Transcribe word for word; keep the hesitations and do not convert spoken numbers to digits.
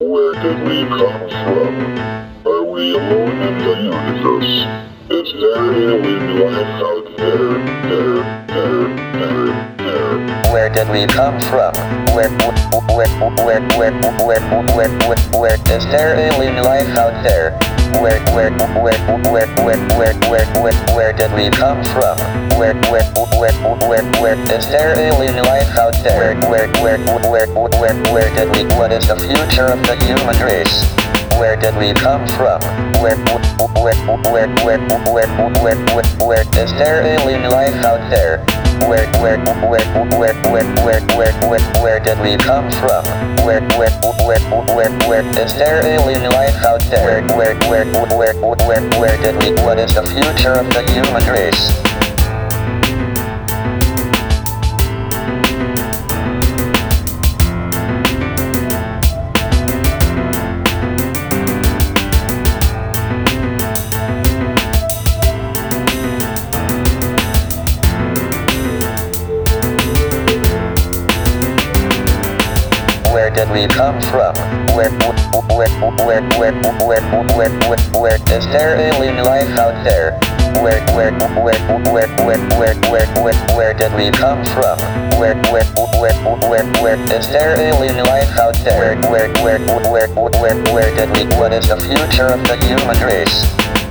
Where did we come from? Are we alone in the universe? Is there alien life out there? There, there, there, there. Where did we come from? Where, where, where, where, where, where, where, where, is there alien life out there? Where, where, where, where, where, where, where, where, where did we come from? Where, where, where, where, where, is there alien life out there? Where, where, where, where, where did we, what is the future of the human race? Where did we come from? Where, where, where, where, where, where, where, where, is there alien life out there? Where, where, where, where, where, where, where, where, where did we come from? Where, where, where, where, where, is there alien life out there? Where, where, where, where, where did we, what is the future of the human race? Where did we come from? Where, where, where, where, where, where, where, where, is there alien life out there? Where, where, where, where, where, where, where, where, where did we come from? Where, where, where, where, where, is there alien life out there? Where, where, where, where, where, where did we, what is the future of the human race?